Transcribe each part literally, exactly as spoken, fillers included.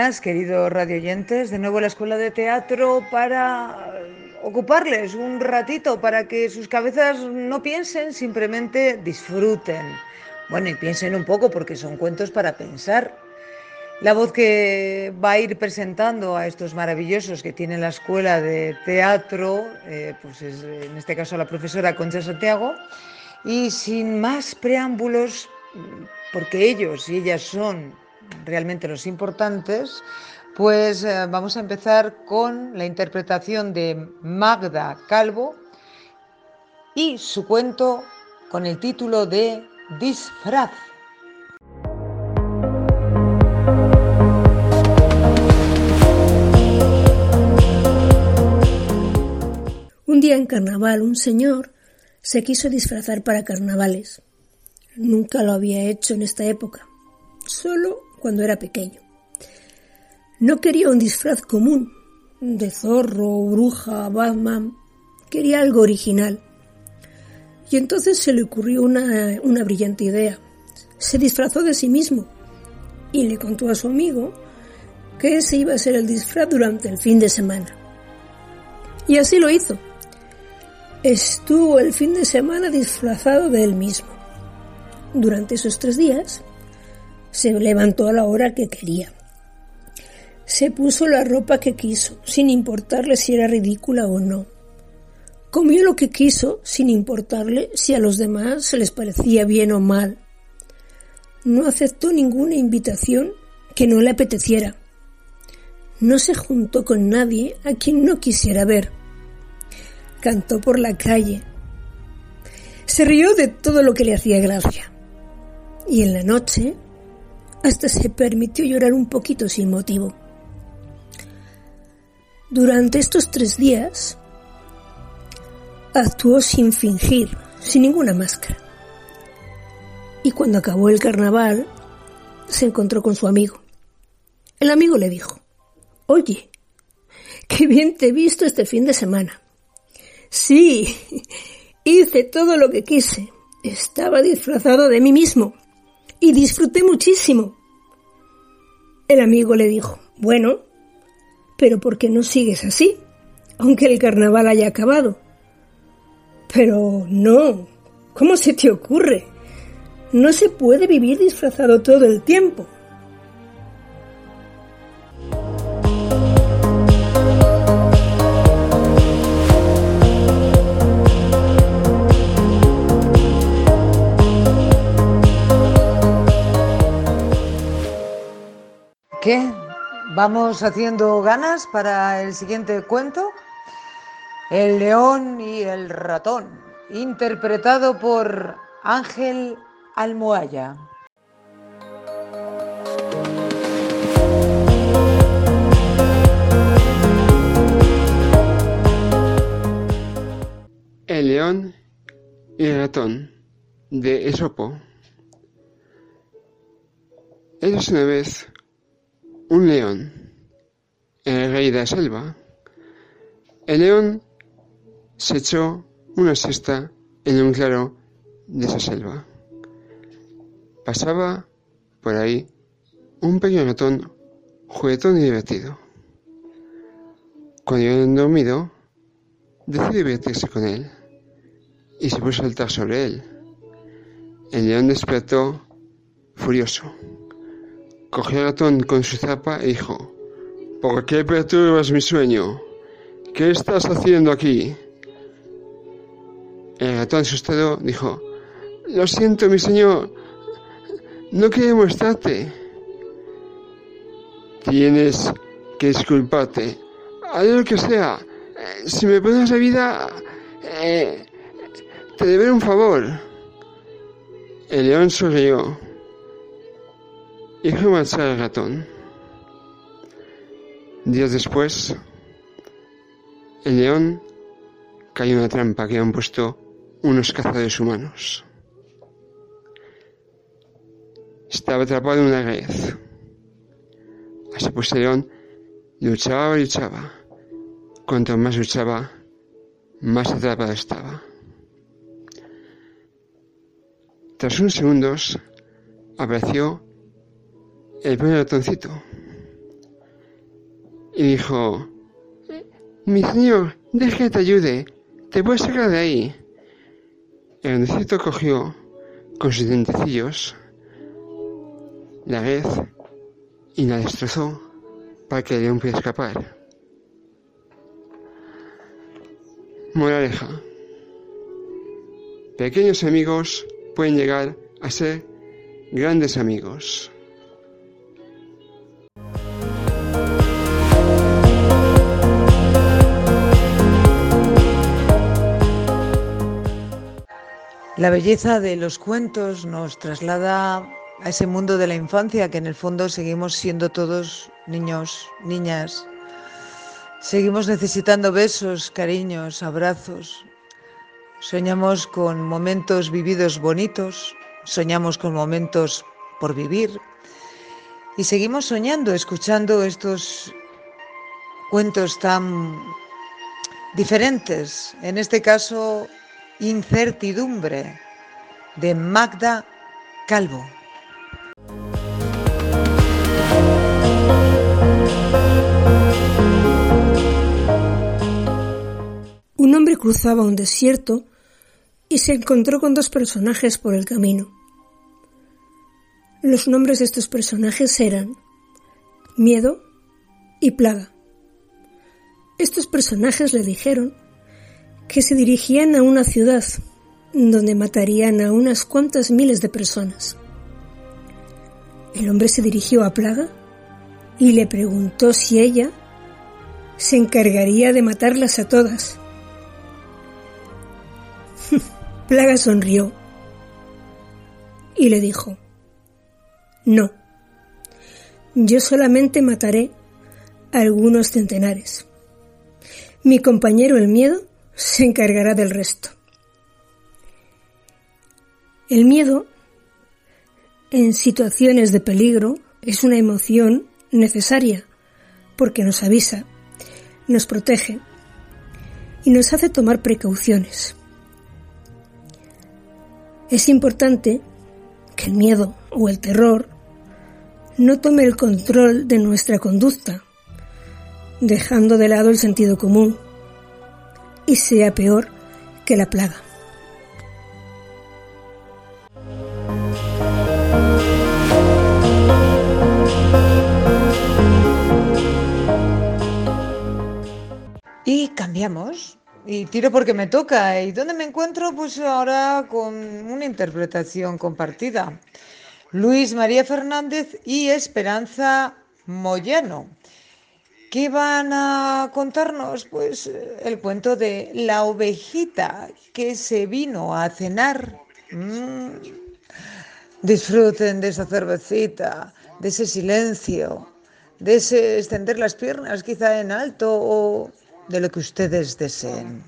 buenas, queridos radioyentes. De nuevo a la Escuela de Teatro para ocuparles un ratito, para que sus cabezas no piensen, simplemente disfruten. Bueno, y piensen un poco porque son cuentos para pensar. La voz que va a ir presentando a estos maravillosos que tiene la Escuela de Teatro, eh, pues es en este caso la profesora Concha Santiago. Y sin más preámbulos, porque ellos y ellas son realmente los importantes, pues eh, vamos a empezar con la interpretación de Magda Calvo y su cuento con el título de Disfraz. Un día en carnaval, un señor se quiso disfrazar para carnavales. Nunca lo había hecho en esta época, solo cuando era pequeño. No quería un disfraz común, de zorro, bruja, Batman. Quería algo original. Y entonces se le ocurrió una, una brillante idea. Se disfrazó de sí mismo y le contó a su amigo que ese iba a ser el disfraz durante el fin de semana. Y así lo hizo. Estuvo el fin de semana disfrazado de él mismo. Durante esos tres días se levantó a la hora que quería. Se puso la ropa que quiso, sin importarle si era ridícula o no. Comió lo que quiso, sin importarle si a los demás se les parecía bien o mal. No aceptó ninguna invitación que no le apeteciera. No se juntó con nadie a quien no quisiera ver. Cantó por la calle. Se rió de todo lo que le hacía gracia. Y en la noche hasta se permitió llorar un poquito sin motivo. Durante estos tres días actuó sin fingir, sin ninguna máscara. Y cuando acabó el carnaval, se encontró con su amigo. El amigo le dijo: «Oye, qué bien te he visto este fin de semana». «Sí, hice todo lo que quise. Estaba disfrazado de mí mismo y disfruté muchísimo». El amigo le dijo: «Bueno, pero ¿por qué no sigues así, aunque el carnaval haya acabado?» «Pero no, ¿cómo se te ocurre? No se puede vivir disfrazado todo el tiempo». ¿Qué? ¿Vamos haciendo ganas para el siguiente cuento? El león y el ratón, interpretado por Ángel Almohaya. El león y el ratón, de Esopo. Érase una vez un león, el rey de la selva. El león se echó una siesta en un claro de esa selva. Pasaba por ahí un pequeño ratón juguetón y divertido. Cuando habían dormido, decidió divertirse con él y se puso a saltar sobre él. El león despertó furioso. Cogió al ratón con su zapa y dijo: «¿Por qué perturbas mi sueño? ¿Qué estás haciendo aquí?» El ratón asustado dijo: «Lo siento, mi señor, no quería molestarte». «Tienes que disculparte, haré lo que sea. Si me pones la vida, eh, te deberé un favor». El león sonrió y dejó marchar al ratón. Días después, el león cayó en una trampa que habían puesto unos cazadores humanos. Estaba atrapado en una red. Así pues el león luchaba y luchaba. Cuanto más luchaba, más atrapado estaba. Tras unos segundos, apareció el primer ratoncito. y dijo: «Mi señor, deja que te ayude, te voy a sacar de ahí». El duendecito cogió con sus dientecillos la red y la destrozó para que el león pudiera escapar. Moraleja: pequeños amigos pueden llegar a ser grandes amigos. La belleza de los cuentos nos traslada a ese mundo de la infancia, que en el fondo seguimos siendo todos niños, niñas. Seguimos necesitando besos, cariños, abrazos. Soñamos con momentos vividos bonitos, soñamos con momentos por vivir y seguimos soñando, escuchando estos cuentos tan diferentes. En este caso, Incertidumbre, de Magda Calvo. Un hombre cruzaba un desierto y se encontró con dos personajes por el camino. Los nombres de estos personajes eran Miedo y Plaga. Estos personajes le dijeron que se dirigían a una ciudad donde matarían a unas cuantas miles de personas. El hombre se dirigió a Plaga y le preguntó si ella se encargaría de matarlas a todas. Plaga sonrió y le dijo: «No, yo solamente mataré a algunos centenares. Mi compañero el miedo se encargará del resto». El miedo, en situaciones de peligro, es una emoción necesaria porque nos avisa, nos protege y nos hace tomar precauciones. Es importante que el miedo o el terror no tome el control de nuestra conducta, dejando de lado el sentido común, y sea peor que la plaga. Y cambiamos, y tiro porque me toca. ¿Y dónde me encuentro? Pues ahora con una interpretación compartida. Luis María Fernández y Esperanza Moyano. ¿Qué van a contarnos? Pues el cuento de la ovejita que se vino a cenar. Mm. Disfruten de esa cervecita, de ese silencio, de ese extender las piernas quizá en alto o de lo que ustedes deseen.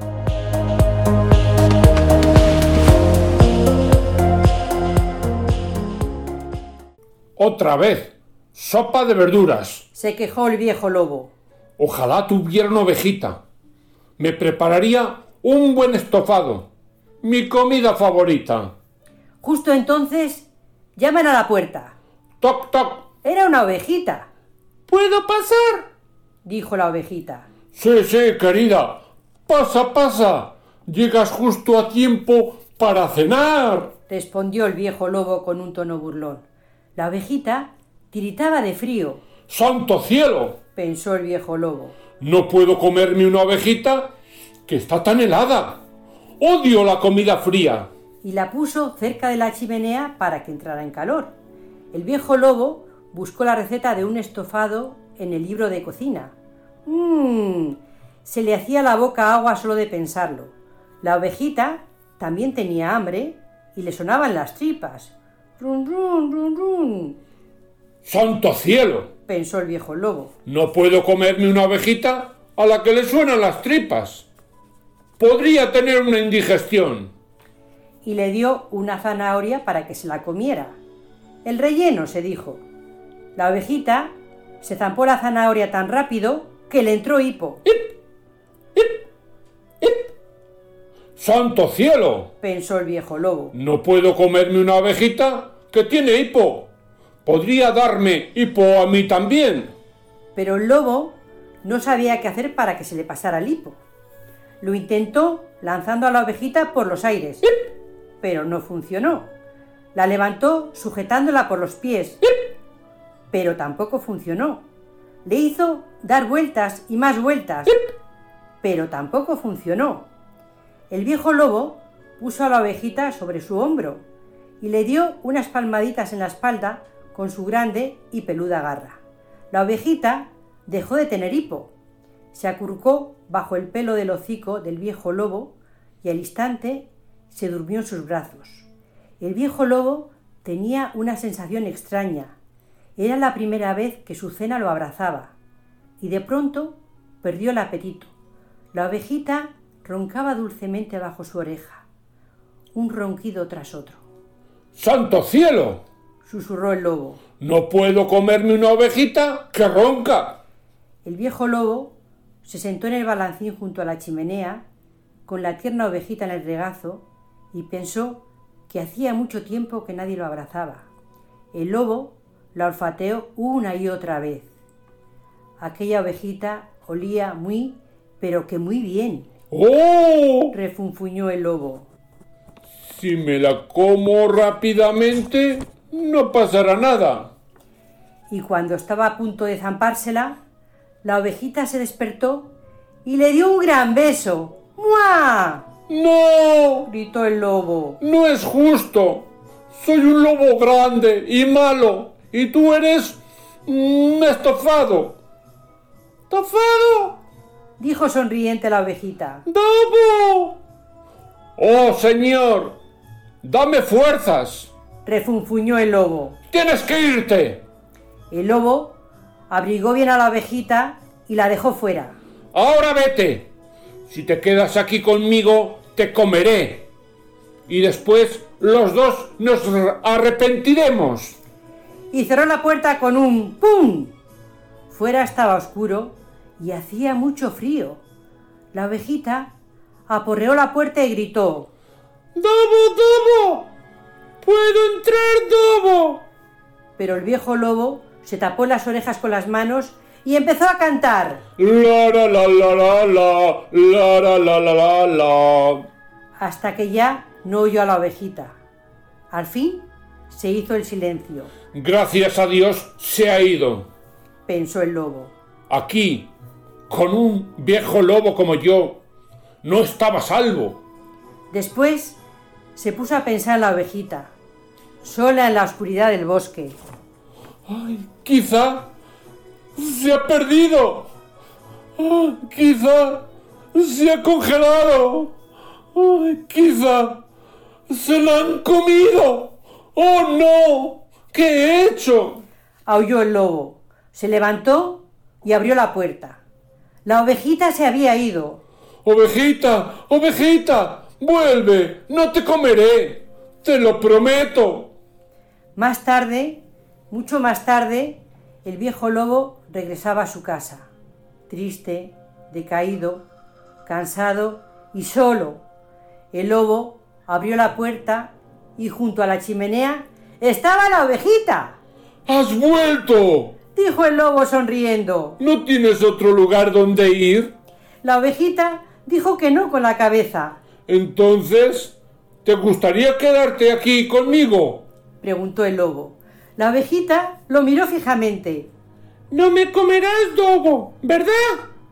Otra vez, sopa de verduras. Se quejó el viejo lobo. Ojalá tuviera una ovejita. Me prepararía un buen estofado, mi comida favorita. Justo entonces, llaman a la puerta. Toc, toc. Era una ovejita. ¿Puedo pasar?, dijo la ovejita. Sí, sí, querida. Pasa, pasa. Llegas justo a tiempo para cenar, respondió el viejo lobo con un tono burlón. La ovejita tiritaba de frío. ¡Santo cielo!, pensó el viejo lobo. No puedo comerme una ovejita que está tan helada. Odio la comida fría. Y la puso cerca de la chimenea para que entrara en calor. El viejo lobo buscó la receta de un estofado en el libro de cocina. Mmm, se le hacía la boca agua solo de pensarlo. La ovejita también tenía hambre y le sonaban las tripas. Run, run, run, run. ¡Santo cielo!, pensó el viejo lobo. No puedo comerme una ovejita a la que le suenan las tripas. Podría tener una indigestión. Y le dio una zanahoria para que se la comiera. El relleno, se dijo. La ovejita se zampó la zanahoria tan rápido que le entró hipo. ¡Hip! ¡Hip! ¡Hip! ¡Santo cielo!, pensó el viejo lobo. No puedo comerme una ovejita que tiene hipo. Podría darme hipo a mí también. pero el lobo no sabía qué hacer para que se le pasara el hipo. Lo intentó lanzando a la ovejita por los aires, pero no funcionó. La levantó sujetándola por los pies, pero tampoco funcionó. Le hizo dar vueltas y más vueltas, pero tampoco funcionó. El viejo lobo puso a la ovejita sobre su hombro y le dio unas palmaditas en la espalda con su grande y peluda garra. La ovejita dejó de tener hipo, se acurrucó bajo el pelo del hocico del viejo lobo y al instante se durmió en sus brazos. El viejo lobo tenía una sensación extraña. Era la primera vez que su cena lo abrazaba y de pronto perdió el apetito. La ovejita roncaba dulcemente bajo su oreja, un ronquido tras otro. ¡Santo cielo!, susurró el lobo. No puedo comerme una ovejita que ronca. El viejo lobo se sentó en el balancín junto a la chimenea con la tierna ovejita en el regazo y pensó que hacía mucho tiempo que nadie lo abrazaba. El lobo la olfateó una y otra vez. Aquella ovejita olía muy, pero que muy bien. ¡Oh! Refunfuñó el lobo. Si me la como rápidamente, no pasará nada. Y cuando estaba a punto de zampársela, la ovejita se despertó y le dio un gran beso. ¡Mua! ¡No! Gritó el lobo. No es justo. Soy un lobo grande y malo, y tú eres un estofado. ¿Estofado? Dijo sonriente la ovejita. ¡Lobo! ¡Oh, señor! ¡Dame fuerzas! Refunfuñó el lobo. ¡Tienes que irte! El lobo abrigó bien a la ovejita y la dejó fuera. ¡Ahora vete! Si te quedas aquí conmigo, te comeré. Y después los dos nos arrepentiremos. Y cerró la puerta con un ¡pum! Fuera estaba oscuro y hacía mucho frío. La ovejita aporreó la puerta y gritó: ¡Dobo, Dobo! ¡Puedo entrar, Dobo! Pero el viejo lobo se tapó las orejas con las manos y empezó a cantar. La la la la la la la la la la la la. Hasta que ya no oyó a la ovejita. Al fin se hizo el silencio. Gracias a Dios se ha ido, pensó el lobo. Aquí, con un viejo lobo como yo, no estaba a salvo. Después se puso a pensar en la ovejita, sola en la oscuridad del bosque. Ay, quizá se ha perdido. Ay, quizá se ha congelado. Ay, quizá se la han comido. ¡Oh, no! ¿Qué he hecho? Aulló el lobo. Se levantó y abrió la puerta. La ovejita se había ido. ¡Ovejita! ¡Ovejita! ¡Vuelve! ¡No te comeré! ¡Te lo prometo! Más tarde, mucho más tarde, el viejo lobo regresaba a su casa, triste, decaído, cansado y solo. El lobo abrió la puerta y junto a la chimenea estaba la ovejita. ¡Has vuelto!, dijo el lobo sonriendo. ¿No tienes otro lugar donde ir? La ovejita dijo que no con la cabeza. Entonces, ¿te gustaría quedarte aquí conmigo?, preguntó el lobo. La ovejita lo miró fijamente. No me comerás, Dobo, ¿verdad?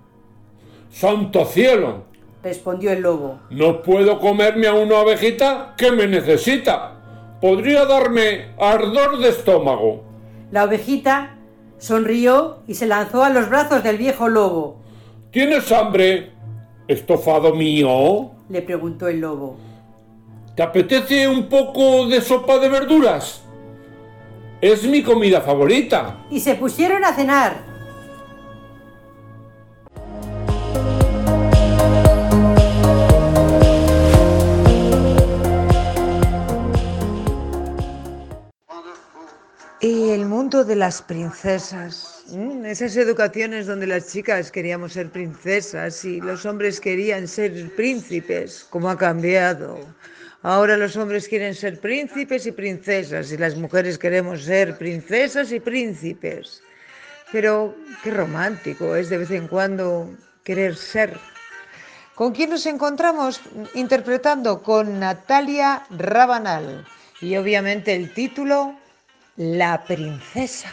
¡Santo cielo!, respondió el lobo. No puedo comerme a una ovejita que me necesita. Podría darme ardor de estómago. La ovejita sonrió y se lanzó a los brazos del viejo lobo. ¿Tienes hambre, estofado mío?, le preguntó el lobo. ¿Te apetece un poco de sopa de verduras? Es mi comida favorita. Y se pusieron a cenar. Y el mundo de las princesas, ¿m? Esas educaciones donde las chicas queríamos ser princesas y los hombres querían ser príncipes, ¿cómo ha cambiado? Ahora los hombres quieren ser príncipes y princesas y las mujeres queremos ser princesas y príncipes. Pero qué romántico es de vez en cuando querer ser. ¿Con quién nos encontramos interpretando? Con Natalia Rabanal. Y obviamente el título, La princesa.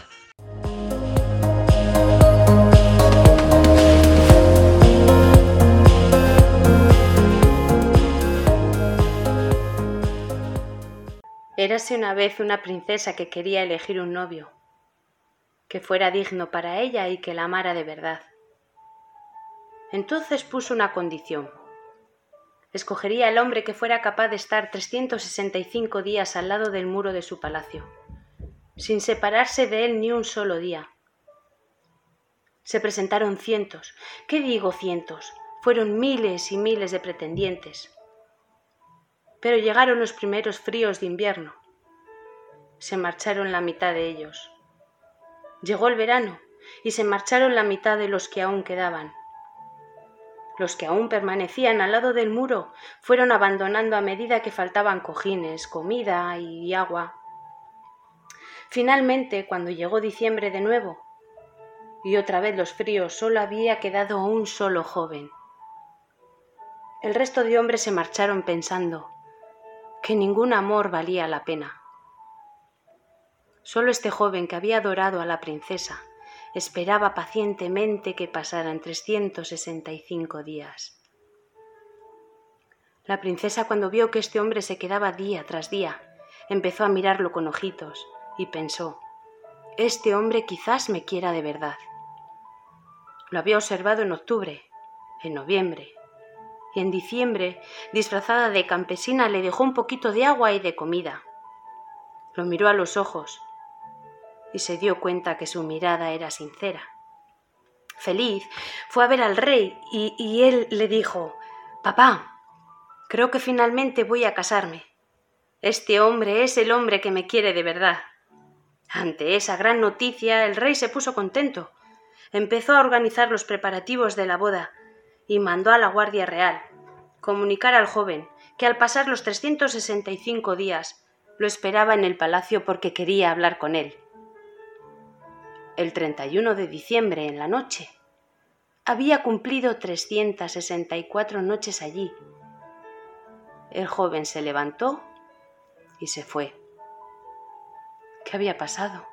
Érase una vez una princesa que quería elegir un novio, que fuera digno para ella y que la amara de verdad. Entonces puso una condición. Escogería al hombre que fuera capaz de estar trescientos sesenta y cinco días al lado del muro de su palacio, sin separarse de él ni un solo día. Se presentaron cientos, ¿qué digo cientos? Fueron miles y miles de pretendientes. Pero llegaron los primeros fríos de invierno. Se marcharon la mitad de ellos. Llegó el verano y se marcharon la mitad de los que aún quedaban. Los que aún permanecían al lado del muro fueron abandonando a medida que faltaban cojines, comida y agua. Finalmente, cuando llegó diciembre de nuevo, y otra vez los fríos, solo había quedado un solo joven. El resto de hombres se marcharon pensando que ningún amor valía la pena. Solo este joven que había adorado a la princesa esperaba pacientemente que pasaran trescientos sesenta y cinco días. La princesa, cuando vio que este hombre se quedaba día tras día, empezó a mirarlo con ojitos y pensó: este hombre quizás me quiera de verdad. Lo había observado en octubre, en noviembre, y en diciembre, disfrazada de campesina, le dejó un poquito de agua y de comida. Lo miró a los ojos y se dio cuenta que su mirada era sincera. Feliz, fue a ver al rey y, y él le dijo: «Papá, creo que finalmente voy a casarme. Este hombre es el hombre que me quiere de verdad». Ante esa gran noticia, el rey se puso contento. Empezó a organizar los preparativos de la boda y mandó a la Guardia Real comunicar al joven que al pasar los trescientos sesenta y cinco días lo esperaba en el palacio porque quería hablar con él. El treinta y uno de diciembre, en la noche, había cumplido trescientas sesenta y cuatro noches allí. El joven se levantó y se fue. ¿Qué había pasado?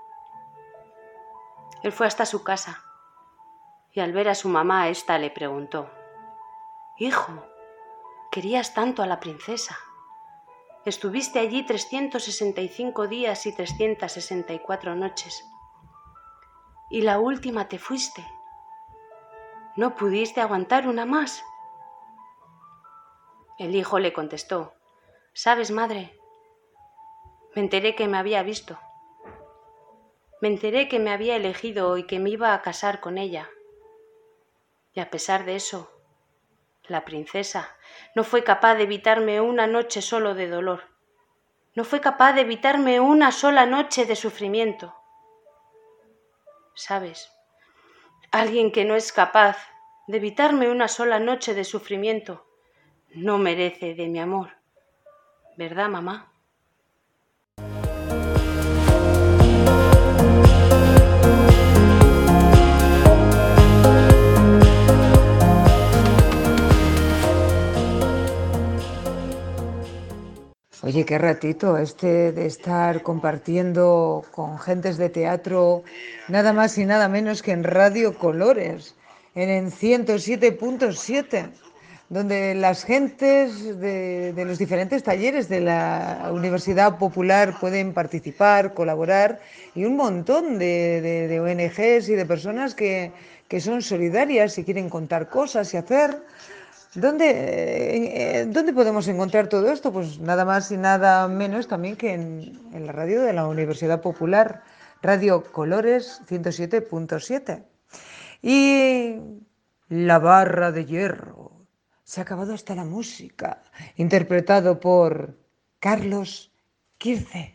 Él fue hasta su casa y al ver a su mamá, ésta le preguntó: «Hijo, querías tanto a la princesa. Estuviste allí trescientos sesenta y cinco días y trescientas sesenta y cuatro noches. Y la última te fuiste. ¿No pudiste aguantar una más?». El hijo le contestó: «¿Sabes, madre? Me enteré que me había visto. Me enteré que me había elegido y que me iba a casar con ella. Y a pesar de eso, la princesa no fue capaz de evitarme una noche solo de dolor. No fue capaz de evitarme una sola noche de sufrimiento. ¿Sabes? Alguien que no es capaz de evitarme una sola noche de sufrimiento no merece de mi amor. ¿Verdad, mamá?». Oye, qué ratito este de estar compartiendo con gentes de teatro, nada más y nada menos que en Radio Colores, en el ciento siete punto siete, donde las gentes de, de los diferentes talleres de la Universidad Popular pueden participar, colaborar, y un montón de, de, de O N Ges y de personas que, que son solidarias y quieren contar cosas y hacer. ¿Dónde, eh, ¿Dónde podemos encontrar todo esto? Pues nada más y nada menos también que en, en la radio de la Universidad Popular, Radio Colores ciento siete punto siete. Y La Barra de Hierro. Se ha acabado hasta la música, interpretado por Carlos Quirce.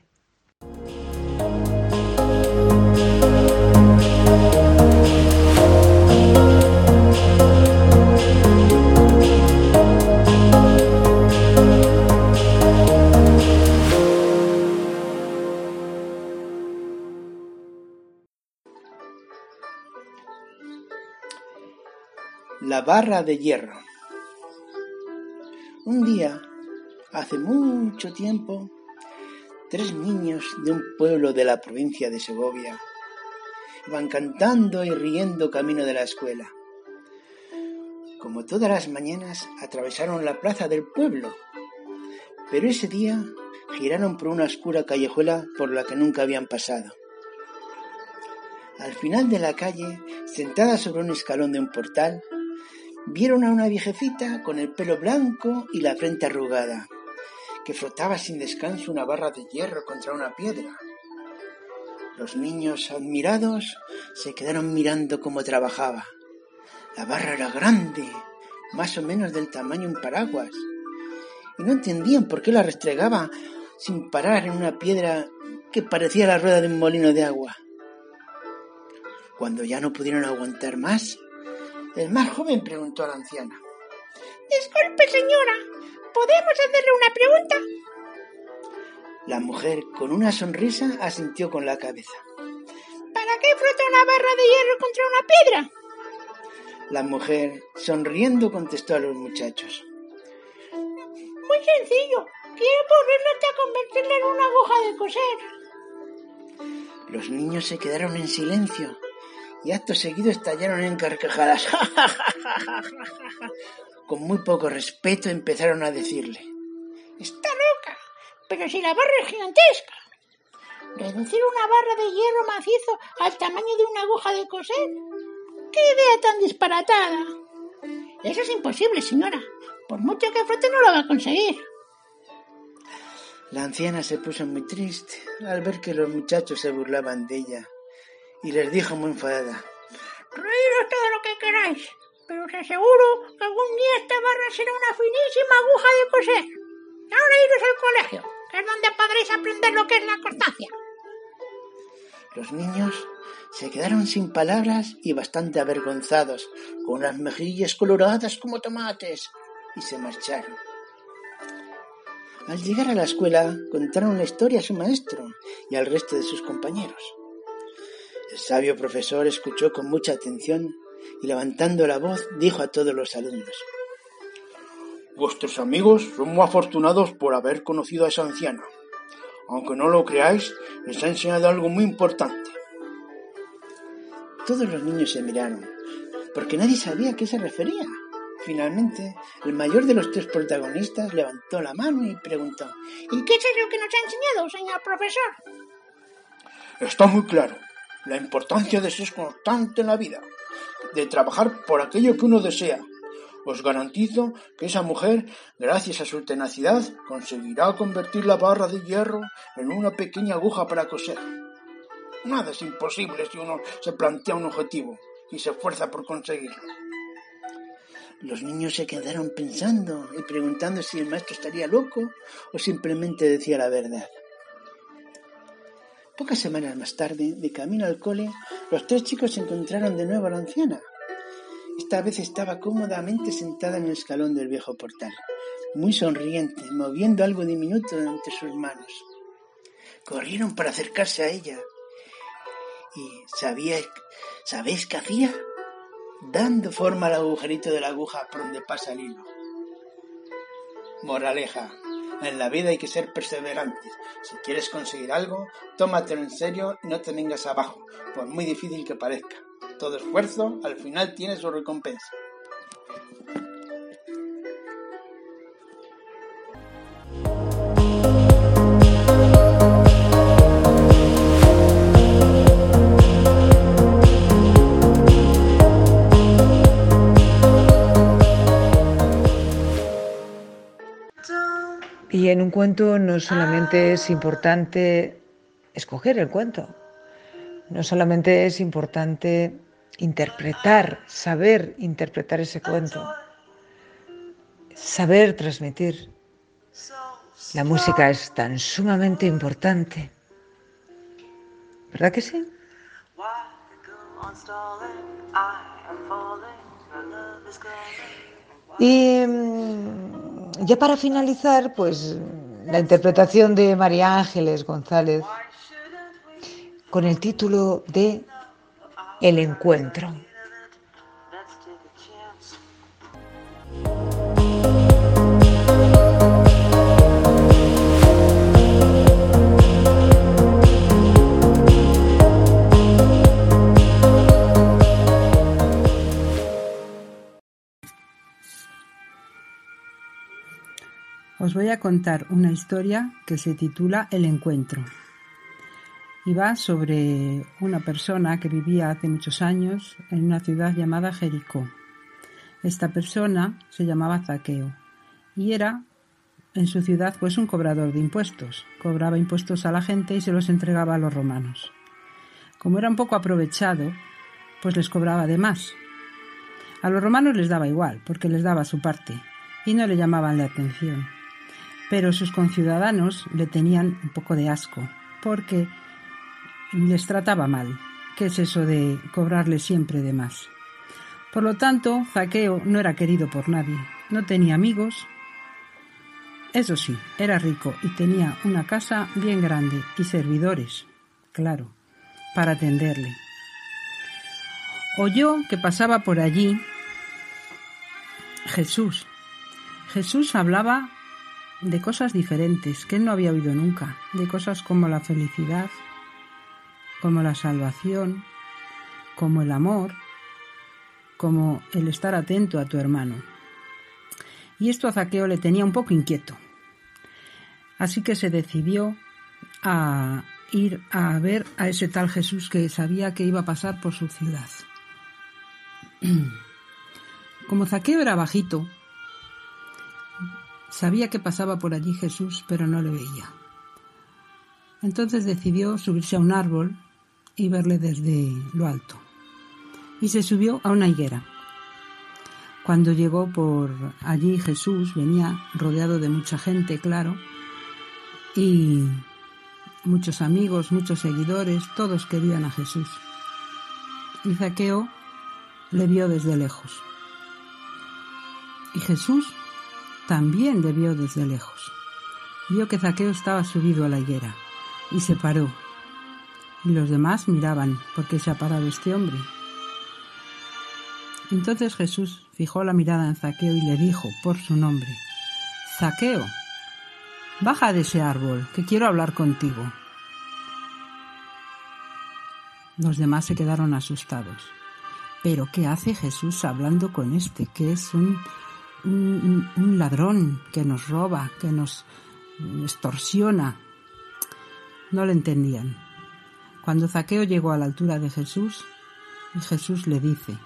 La barra de hierro. Un día, hace mucho tiempo, tres niños de un pueblo de la provincia de Segovia iban cantando y riendo camino de la escuela. Como todas las mañanas, atravesaron la plaza del pueblo, pero ese día giraron por una oscura callejuela por la que nunca habían pasado. Al final de la calle, sentada sobre un escalón de un portal, vieron a una viejecita con el pelo blanco y la frente arrugada, que frotaba sin descanso una barra de hierro contra una piedra. Los niños, admirados, se quedaron mirando cómo trabajaba. La barra era grande, más o menos del tamaño de un paraguas, y no entendían por qué la restregaba sin parar en una piedra que parecía la rueda de un molino de agua. Cuando ya no pudieron aguantar más, el más joven preguntó a la anciana: «Disculpe, señora, ¿podemos hacerle una pregunta?». La mujer, con una sonrisa, asintió con la cabeza. «¿Para qué frota una barra de hierro contra una piedra?». La mujer, sonriendo, contestó a los muchachos: «Muy sencillo, quiero ponerla hasta convertirla en una aguja de coser». Los niños se quedaron en silencio y acto seguido estallaron en carcajadas. Con muy poco respeto empezaron a decirle: «Está loca, pero si la barra es gigantesca. Reducir una barra de hierro macizo al tamaño de una aguja de coser. ¡Qué idea tan disparatada! Eso es imposible, señora. Por mucho que frote no lo va a conseguir». La anciana se puso muy triste al ver que los muchachos se burlaban de ella y les dijo muy enfadada: «Reíros todo lo que queráis, pero os aseguro que algún día esta barra será una finísima aguja de coser. Ahora iros al colegio, que es donde podréis aprender lo que es la constancia». Los niños se quedaron sin palabras y bastante avergonzados, con las mejillas coloradas como tomates, y se marcharon. Al llegar a la escuela, contaron la historia a su maestro y al resto de sus compañeros. El sabio profesor escuchó con mucha atención y, levantando la voz, dijo a todos los alumnos: «Vuestros amigos son muy afortunados por haber conocido a esa anciana. Aunque no lo creáis, les ha enseñado algo muy importante». Todos los niños se miraron, porque nadie sabía a qué se refería. Finalmente, el mayor de los tres protagonistas levantó la mano y preguntó: «¿Y qué es lo que nos ha enseñado, señor profesor?». «Está muy claro. La importancia de ser constante en la vida, de trabajar por aquello que uno desea. Os garantizo que esa mujer, gracias a su tenacidad, conseguirá convertir la barra de hierro en una pequeña aguja para coser. Nada es imposible si uno se plantea un objetivo y se esfuerza por conseguirlo». Los niños se quedaron pensando y preguntando si el maestro estaría loco o simplemente decía la verdad. Pocas semanas más tarde, de camino al cole, los tres chicos encontraron de nuevo a la anciana. Esta vez estaba cómodamente sentada en el escalón del viejo portal, muy sonriente, moviendo algo diminuto entre sus manos. Corrieron para acercarse a ella. ¿Y sabíais, sabéis qué hacía? Dando forma al agujerito de la aguja por donde pasa el hilo. Moraleja: en la vida hay que ser perseverantes. Si quieres conseguir algo, tómatelo en serio y no te vengas abajo, por muy difícil que parezca. Todo esfuerzo al final tiene su recompensa. Y en un cuento no solamente es importante escoger el cuento, no solamente es importante interpretar, saber interpretar ese cuento, saber transmitir. La música es tan sumamente importante, ¿verdad que sí? Y ya para finalizar, pues la interpretación de María Ángeles González con el título de El encuentro. Os voy a contar una historia que se titula El encuentro y va sobre una persona que vivía hace muchos años en una ciudad llamada Jericó. Esta persona se llamaba Zaqueo y era en su ciudad pues un cobrador de impuestos. Cobraba impuestos a la gente y se los entregaba a los romanos. Como era un poco aprovechado, pues les cobraba de más. A los romanos les daba igual porque les daba su parte y no le llamaban la atención. Pero sus conciudadanos le tenían un poco de asco, porque les trataba mal. ¿Qué es eso de cobrarle siempre de más? Por lo tanto, Zaqueo no era querido por nadie, no tenía amigos. Eso sí, era rico y tenía una casa bien grande y servidores, claro, para atenderle. Oyó que pasaba por allí Jesús. Jesús hablaba de cosas diferentes que él no había oído nunca, de cosas como la felicidad, como la salvación, como el amor, como el estar atento a tu hermano. Y esto a Zaqueo le tenía un poco inquieto. Así que se decidió a ir a ver a ese tal Jesús que sabía que iba a pasar por su ciudad. Como Zaqueo era bajito, sabía que pasaba por allí Jesús, pero no le veía. Entonces decidió subirse a un árbol y verle desde lo alto. Y se subió a una higuera. Cuando llegó por allí Jesús, venía rodeado de mucha gente, claro, y muchos amigos, muchos seguidores, todos querían a Jesús. Y Zaqueo le vio desde lejos. Y Jesús también le vio desde lejos. Vio que Zaqueo estaba subido a la higuera y se paró. Y los demás miraban, ¿por qué se ha parado este hombre? Entonces Jesús fijó la mirada en Zaqueo y le dijo por su nombre: Zaqueo, baja de ese árbol, que quiero hablar contigo. Los demás se quedaron asustados. ¿Pero qué hace Jesús hablando con este, que es un Un, un ladrón que nos roba, que nos extorsiona? No le entendían. Cuando Zaqueo llegó a la altura de Jesús, y Jesús le dice: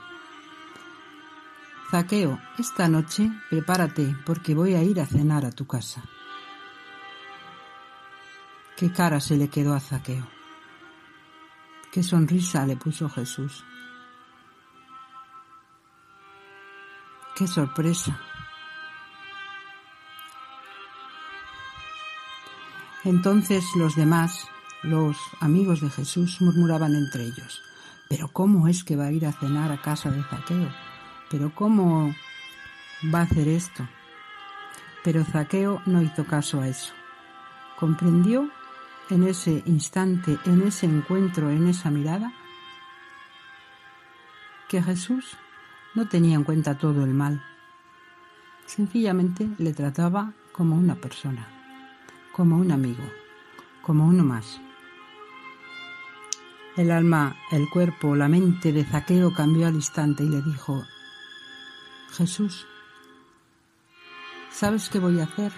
Zaqueo, esta noche prepárate porque voy a ir a cenar a tu casa. Qué cara se le quedó a Zaqueo. Qué sonrisa le puso Jesús. ¡Qué sorpresa! Entonces los demás, los amigos de Jesús, murmuraban entre ellos: ¿pero cómo es que va a ir a cenar a casa de Zaqueo? ¿Pero cómo va a hacer esto? Pero Zaqueo no hizo caso a eso. Comprendió en ese instante, en ese encuentro, en esa mirada, que Jesús no tenía en cuenta todo el mal. Sencillamente le trataba como una persona, como un amigo, como uno más. El alma, el cuerpo, la mente de Zaqueo cambió al instante y le dijo: Jesús, ¿sabes qué voy a hacer?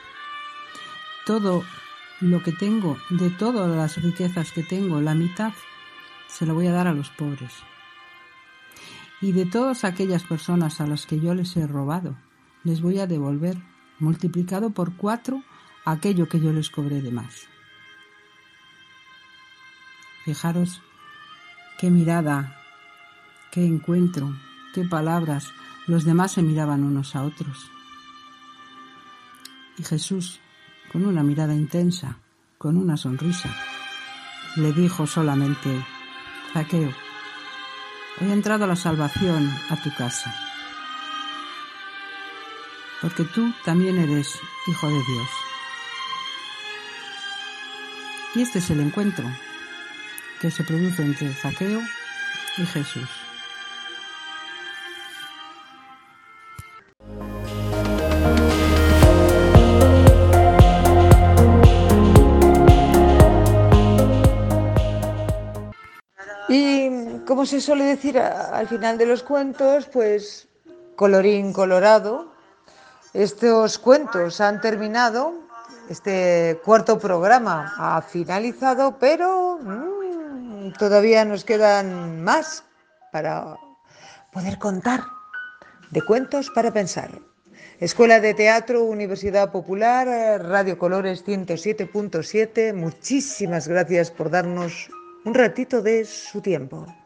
Todo lo que tengo, de todas las riquezas que tengo, la mitad se lo voy a dar a los pobres. Y de todas aquellas personas a las que yo les he robado, les voy a devolver, multiplicado por cuatro, aquello que yo les cobré de más. Fijaros qué mirada, qué encuentro, qué palabras. Los demás se miraban unos a otros. Y Jesús, con una mirada intensa, con una sonrisa, le dijo solamente: Zaqueo, hoy ha entrado la salvación a tu casa, porque tú también eres hijo de Dios. Y este es el encuentro que se produce entre Zaqueo y Jesús. como se suele decir al final de los cuentos, pues colorín colorado, estos cuentos han terminado, este cuarto programa ha finalizado, pero mmm, todavía nos quedan más para poder contar, de cuentos para pensar. Escuela de Teatro, Universidad Popular, Radio Colores ciento siete punto siete, muchísimas gracias por darnos un ratito de su tiempo.